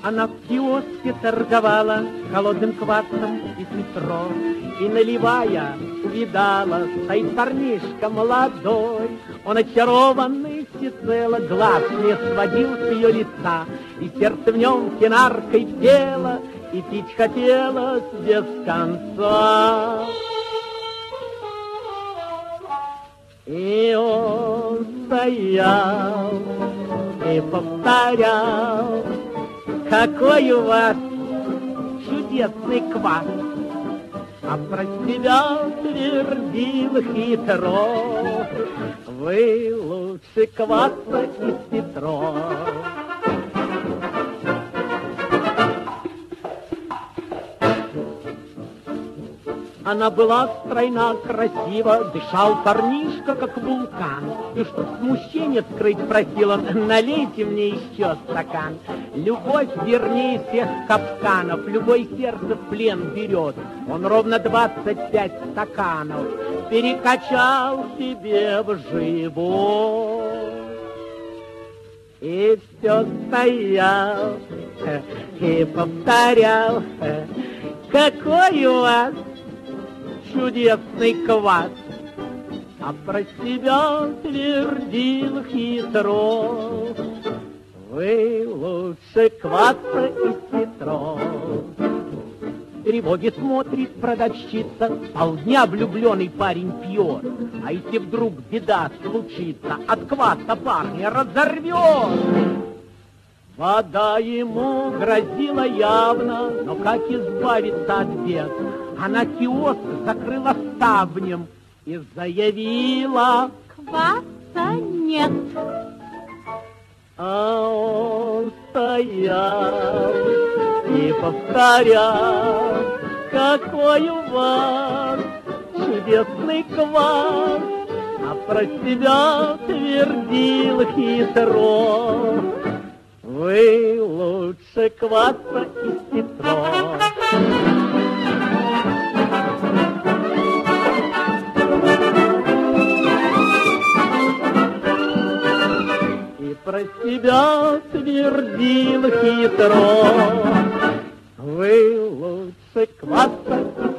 Она в киоске торговала холодным квасом из метро, и, наливая, увидала, стоит парнишка молодой. Он очарованный всецело, глаз не сводил с ее лица, и сердце в нем кинаркой пело, и пить хотелось без конца. И он стоял и повторял: какой у вас чудесный квас. А про себя твердил хитро: вы лучше кваса из Петро. Она была стройна, красива, дышал парнишка, как вулкан. И чтоб смущение скрыть, просила: налейте мне еще стакан. Любовь вернее всех капканов, любой сердце в плен берет. Он ровно 25 стаканов перекачал себе в живот. И все стоял и повторял: какой у вас чудесный квас. А про себя твердил хитро: вы лучше кваса из Петро. В тревоге смотрит продавщица, полдня влюбленный парень пьет. А если вдруг беда случится, от кваса парня разорвет. Вода ему грозила явно, но как избавиться от бед? Она киоск закрыла ставнем и заявила: кваса нет. А он стоял и повторял: какой у вас чудесный квас. А про себя твердил хитро: вы лучше кваса из Петро. И про себя твердил хитро: вы лучше кваса из